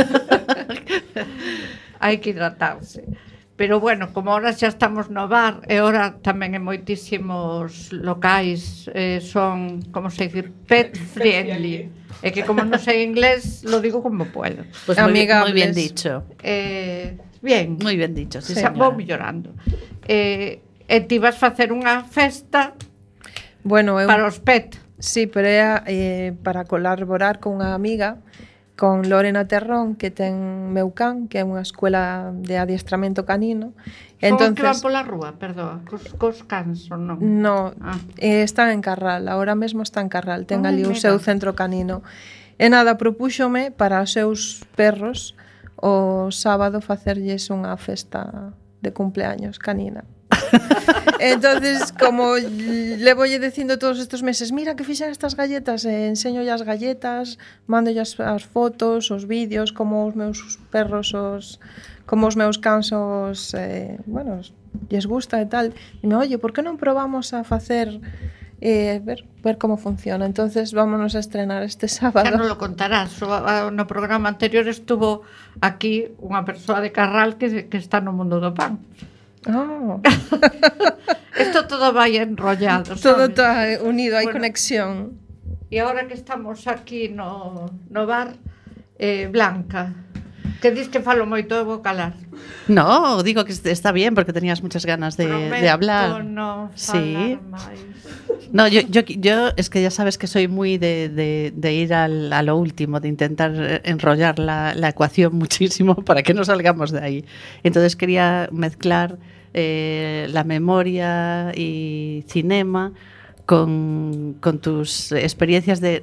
Hai que hidratarse. Pero bueno, como ahora xa estamos no bar e ahora tamén en moitísimos locais son, como se dice, pet friendly. E que como non sei inglés, lo digo como puedo. Pues muy bien dicho. Bien. Muy bien dicho, sí, xa vou mellorando. E ti vas facer unha festa para os pet. Sí, pero é para colaborar con unha amiga, con Lorena Terrón, que ten Meucán, que é unha escuela de adiestramento canino. Entonces, que van pola rúa, perdón, cos cans ou non? No, están en Carral, ahora mesmo está en Carral, ten ali o seu centro canino. E nada, propúxome para os seus perros o sábado facerlles unha festa de cumpleaños canina. Entonces, como le voy dicindo todos estos meses, mira que fixen estas galletas, enseño as galletas, mando as fotos, os vídeos, como os meus perros, como os meus cans, bueno, lles gusta e tal. Dime, oye, por que non probamos a facer ver como funciona? Entonces vámonos a estrenar este sábado. Xa non lo contarás. No programa anterior estuvo aquí unha persoa de Carral que está no mundo do pan. Oh. Esto todo vai enrollado, sabes? Todo está unido, hai conexión. E agora que estamos aquí no bar, Blanca, que dis que falo moito, eu vou calar. No, digo que está bien porque tenías muchas ganas de hablar. No, sí. Máis. No, yo es que ya sabes que soy muy de ir a lo último, de intentar enrollar la ecuación muchísimo para que no salgamos de ahí. Entonces quería mezclar la memoria y cinema con tus experiencias de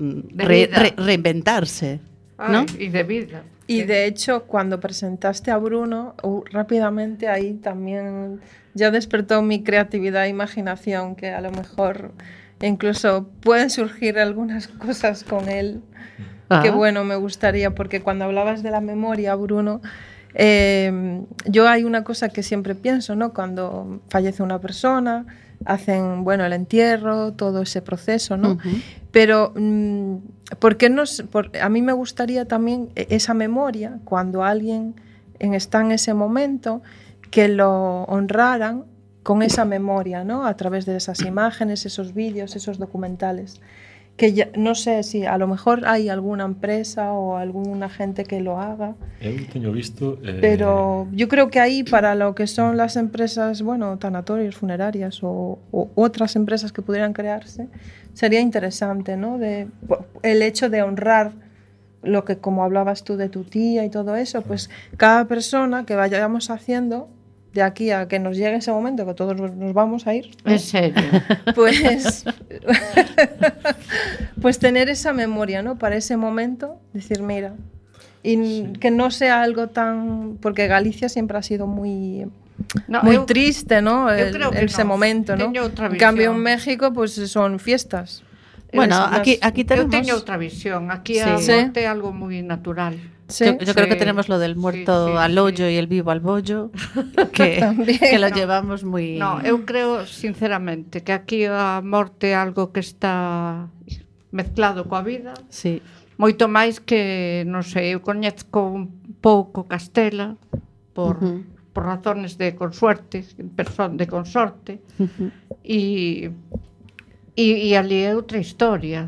reinventarse, ¿no? Y de vida. Y de hecho, cuando presentaste a Bruno, rápidamente ahí también ya despertó mi creatividad e imaginación, que a lo mejor incluso pueden surgir algunas cosas con él. Que bueno, me gustaría, porque cuando hablabas de la memoria, Bruno, yo hay una cosa que siempre pienso, ¿no? Cuando fallece una persona, hacen, bueno, el entierro, todo ese proceso, ¿no? Uh-huh. Pero a mí me gustaría también esa memoria, cuando alguien está en ese momento, que lo honraran con esa memoria, ¿no? A través de esas imágenes, esos vídeos, esos documentales. Que ya, no sé si a lo mejor hay alguna empresa o alguna gente que lo haga. Eu teño visto... Pero yo creo que ahí, para lo que son las empresas, bueno, tanatorios, funerarias o otras empresas que pudieran crearse, sería interesante, ¿no? El hecho de honrar lo que, como hablabas tú de tu tía y todo eso, pues cada persona que vayamos haciendo de aquí a que nos llegue ese momento, que todos nos vamos a ir, ¿no? En serio. Pues tener esa memoria, ¿no? Para ese momento, decir, mira, y que no sea algo tan... Porque Galicia siempre ha sido muy triste, ¿no? Ese momento, ¿no? En cambio, en México, pues son fiestas. Bueno, aquí tenemos... Eu teño outra visión. Aquí a morte é algo moi natural. Sí, yo creo que tenemos lo del muerto al hoyo y el vivo al bollo, que lo llevamos muy... No, eu creo sinceramente que aquí a morte é algo que está mezclado coa vida. Sí. Moito máis que, non sei, eu coñezco un pouco Castela por razones de consorte, de consorte, e ali é outra historia.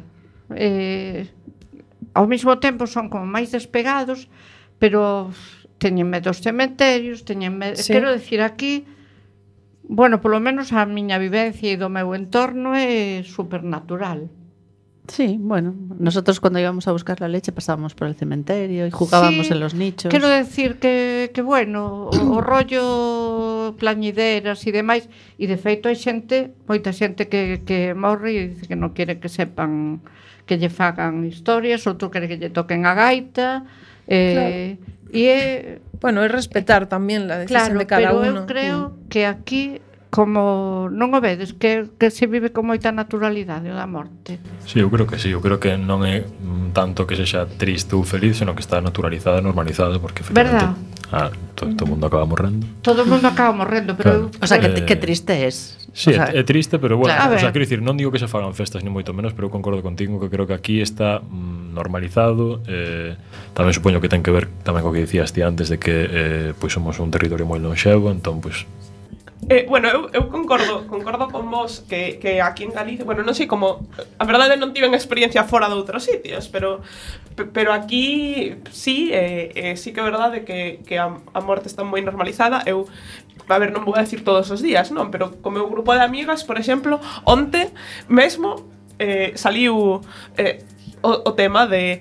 ao mesmo tempo son como máis despegados, pero teñen medo os cementerios, Sí. quero decir, aquí, bueno, polo menos a miña vivencia e do meu entorno é supernatural. Sí, bueno, nosotros cuando íbamos a buscar la leche pasábamos por el cementerio y jugábamos Sí, en los nichos. Quero decir que bueno, o rollo plañideras e demais, e de feito hai moita xente que morre e dice que non quere que sepan, que lle fagan historias, outro quere que lle toquen a gaita, e é... Bueno, é respetar tamén la decisión de cada pero uno. eu creo que aquí, como non o vedes, que se vive con moita naturalidade o da morte. Sí, eu creo que sí, eu creo que non é tanto que sexa triste ou feliz, senón que está naturalizada, normalizada, porque efectivamente todo o mundo acaba morrendo. Todo o mundo acaba morrendo, pero Claro. O sea, que triste es. Sí, O sea, é triste, pero bueno, claro. o sea, quero dicir, non digo que se fagan festas ni moito menos, pero eu concordo contigo que creo que aquí está normalizado. Tamén supoño que ten que ver tamén co que dicías ti antes de que pois somos un territorio moi lonxevo, entón pois Bueno, eu concordo con vos que aquí en Galicia, bueno, non sei como, a verdade non tiven experiencia fora de outros sitios, pero aquí sí, sí que é verdade que a morte está moi normalizada. Eu, a ver, non vou a decir todos os días, non, pero co meu grupo de amigas, por exemplo, onte mesmo saliu o tema de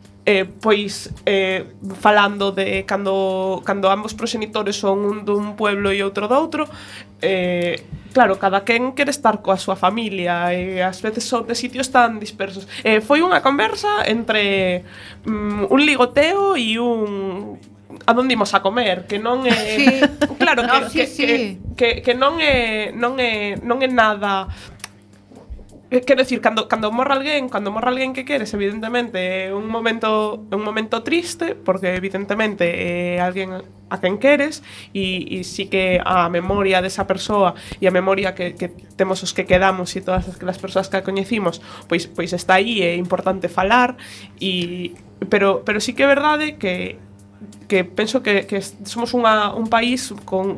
falando de cando ambos proxenitores son un dun pueblo e outro do outro, claro, cada quen quere estar coa súa familia e ás veces son de sitios tan dispersos. Foi unha conversa entre un ligoteo e un a onde imos a comer, que non é Sí. claro, No, que non é nada. Quero dicir, cando morre alguén que queres, evidentemente é un momento triste, porque evidentemente é alguén a quen queres, e sí que a memoria desa persoa e a memoria que temos os que quedamos e todas as persoas que a coñecimos, pois está aí, é importante falar, pero sí que é verdade que penso que somos un país con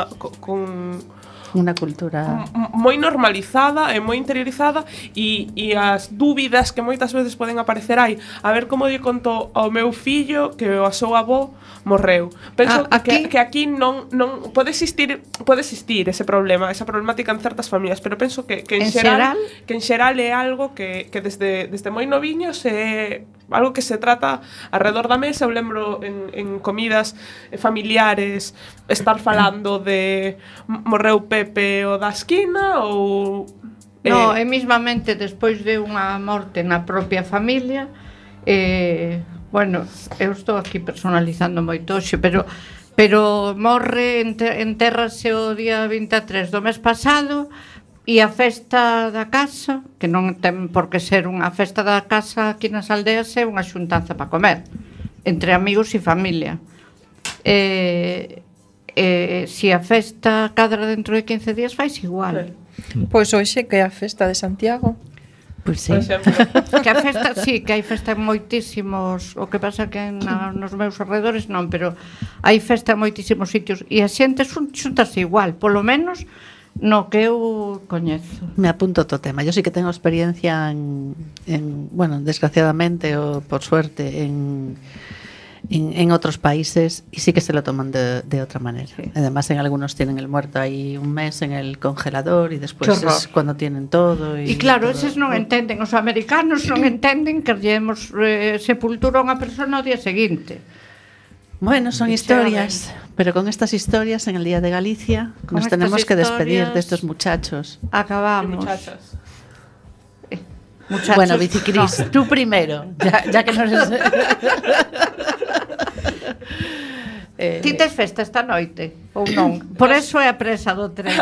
unha cultura moi normalizada e moi interiorizada, e as dúbidas que moitas veces poden aparecer aí, a ver como lle conto ao meu fillo que o seu avó morreu. Penso que aquí non pode existir ese problema, esa problemática en certas familias, pero penso que en xeral é algo que desde moi noviños é algo que se trata alrededor da mesa. Eu lembro en comidas familiares estar falando de morreu Pepe o da esquina ou no, e mismamente despois de unha morte na propia familia, bueno, eu estou aquí personalizando moito hoxe, pero morre, entérrase o día 23 do mes pasado, e a festa da casa, que non ten por que ser unha festa da casa aquí nas aldeas, é unha xuntanza para comer entre amigos e familia. Se a festa cadra dentro de 15 días, fais igual. Pois hoxe que é a festa de Santiago. Pois sí. Que a festa, sí, que hai festa en moitísimos, o que pasa que nos meus alrededores non, pero hai festa en moitísimos sitios, e a xente xuntase igual, polo menos no que eu coñezo. Me apunto outro tema. Yo sí que tengo experiencia en bueno, desgraciadamente o por suerte en otros países, y sí que se lo toman de otra manera. Sí. Además, en algunos tienen el muerto ahí un mes en el congelador y después es cuando tienen todo. Y claro, todo. Eses non entenden, os americanos non entenden que lleemos sepultura a unha persona ao día seguinte. Bueno, son historias, pero con estas historias en el Día de Galicia nos tenemos que despedir de estos muchachos. Acabamos. Muchachas. Muchachos, bueno, Bicicris, tú primero, ya que no eres... Ti tes festa esta noite ou non? Por eso é a presa do tren.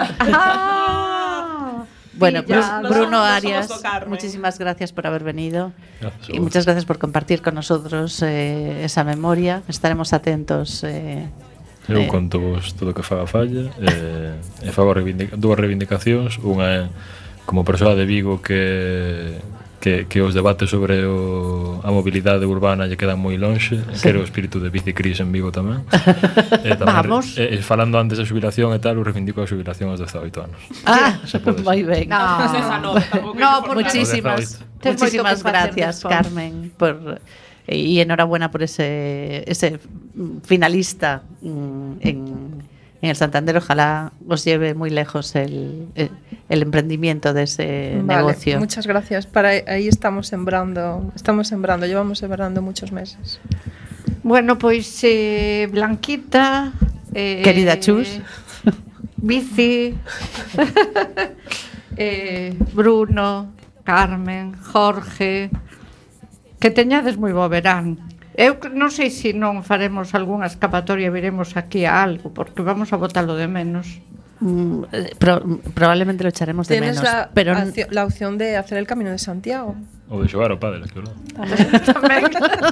Bueno, Bruno no Arias, somos muchísimas gracias por haber venido. Gracias. Y muchas gracias por compartir con nosotros esa memoria. Estaremos atentos. Eu conto vos todo o que faga falla, e fago dúas reivindicacións. Unha é como persoa de Vigo que os debates sobre a mobilidade urbana lle quedan moi lonxe. Sí. Quero o espírito de Bicicris en Vigo tamén. Vamos. Falando antes da xubilación e tal, eu reivindico a xubilación aos 18 anos. Moi ben. No, Muchísimas. Muchísimas gracias, Carmen, y enhorabuena por ese finalista en el Santander. Ojalá os lleve muy lejos el emprendimiento de ese negocio. Muchas gracias. Ahí estamos sembrando, llevamos sembrando muchos meses. Bueno, pois Blanquita, querida Chus, Bici, Bruno, Carmen, Jorge, que teñades moi bo verán. Eu non sei se non faremos algunha escapatoria e viremos aquí a algo, porque vamos a botalo de menos. Probablemente lo echaremos de menos. Tienes la opción de hacer el Camino de Santiago. O de xogar ao pádel, claro. Tamén.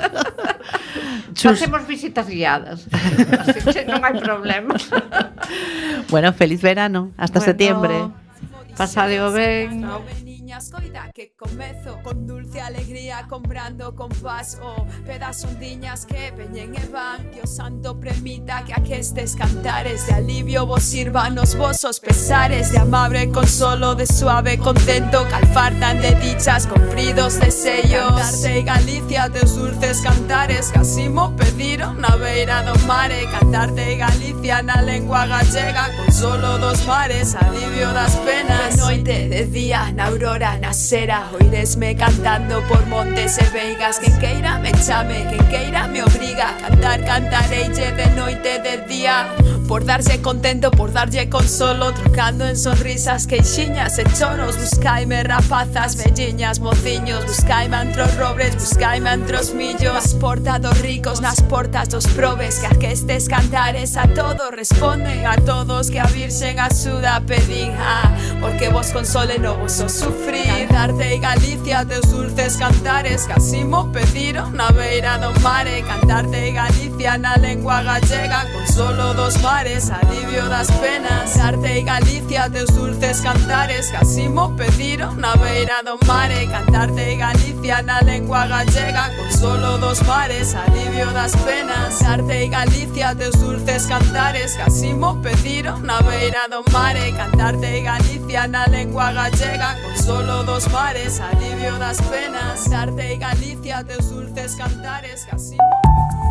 Hacemos visitas guiadas. Así que non hai problema. Bueno, feliz verano. Hasta septiembre. Pasadeo ben. Coida que comezo con dulce alegría comprando con paso pedazondiñas que veñen e van que o santo permita que aquestes cantares de alivio vos sirvan os vosos pesares de amable consolo, de suave contento que alfartan de dichas compridos deseos cantarte Galicia teus dulces cantares casi mo pediron na beira do mare cantarte Galicia na lengua gallega consolo dos mares, alivio das penas de noite, de día, na aurora nasera, oiresme cantando por montes e veigas quen queira me chame, quen queira me obriga a cantar, cantareille de noite e de día por darlle contento, por darlle consolo trocando en sonrisas, queixiñas e choros buscaime rapazas, velliñas, mociños buscaime entre os robres, buscaime entre os millos nas portas dos ricos, nas portas dos probes que aquestes cantares a todos responden a todos que a Virxen axuda pedín porque vos console no vos o sufrir cantarte Galicia teus dulces cantares casi mo pediron na beira do mare cantarte Galicia na lengua gallega consolo dos mares, alivio das penas cantarte Galicia teus dulces cantares casi mo pediron na beira do mare cantarte Galicia na lengua gallega consolo dos mares, alivio das penas cantarte Galicia teus dulces cantares casi mo pediron na beira do mare cantarte Galicia na lengua gallega consolo dos mares, alivio das penas cantarte Galicia teus dulces cantares casi